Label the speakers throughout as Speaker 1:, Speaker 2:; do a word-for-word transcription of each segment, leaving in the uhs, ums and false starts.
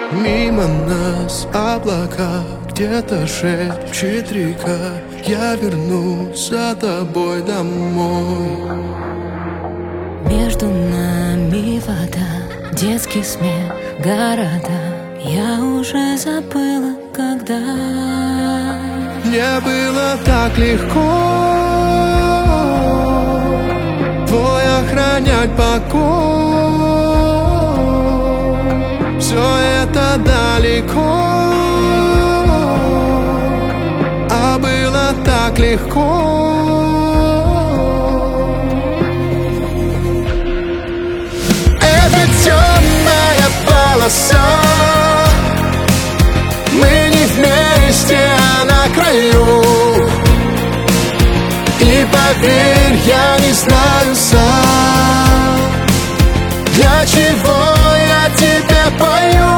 Speaker 1: Мимо нас облака, где-то шепчет река. Я вернусь за тобой домой.
Speaker 2: Между нами вода, детский смех, города. Я уже забыла, когда.
Speaker 1: Мне было так легко твой охранять покой. Все это далеко, а было так легко. Это темная полоса, мы не вместе, а на краю. И поверь, я не знаю сам, для чего я тебе пою.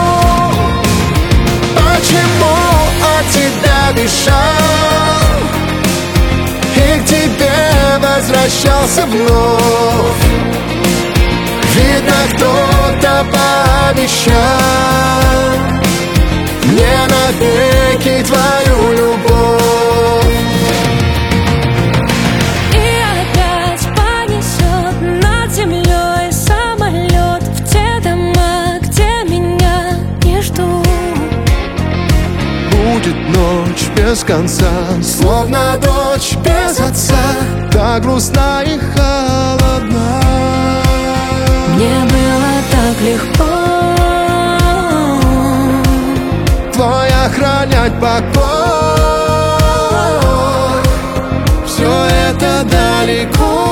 Speaker 1: Почему от тебя бежал и к тебе возвращался вновь. Видно, кто-то пообещал мне навеки твою любовь.
Speaker 2: И опять понесет над землей самолет в те дома, где меня не ждут.
Speaker 1: Будет ночь без конца, словно дочь без отца, так грустна и холодна.
Speaker 2: Мне было так легко
Speaker 1: твой охранять покой. Все это далеко,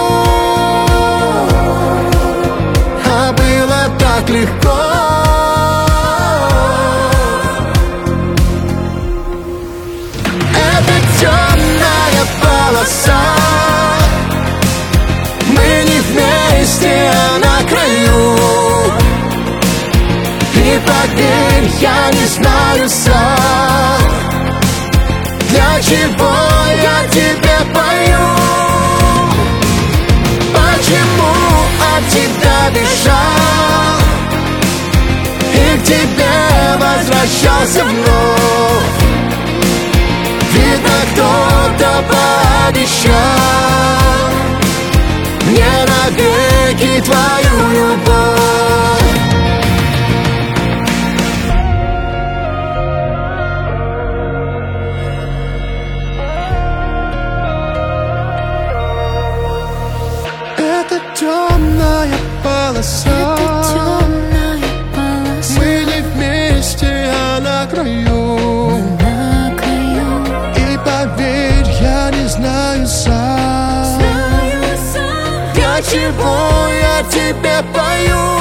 Speaker 1: а было так легко. Это темная полоса, мы не вместе, а на краю. И поверь, я не знаю сам, для чего я тебе пою. Почему от тебя бежал и к тебе возвращался вновь. Видно, кто-то пообещал мне навеки твою любовь. Это темная полоса,
Speaker 2: Это темная полоса,
Speaker 1: мы не вместе, а на краю.
Speaker 2: на краю.
Speaker 1: И поверь, я не знаю сам,
Speaker 2: Знаю сам,
Speaker 1: для чего я тебе пою.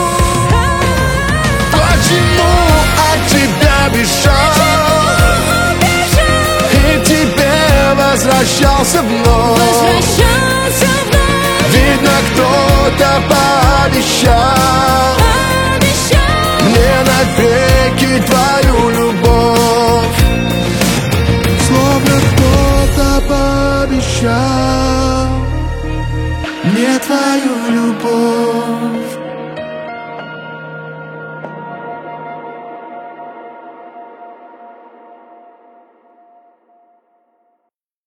Speaker 1: Почему от тебя бежал и к тебе возвращался вновь.
Speaker 2: возвращался вновь.
Speaker 1: Видно, кто-то пообещал
Speaker 2: Обещал
Speaker 1: мне навеки твою любовь. Словно кто-то пообещал мне твою любовь.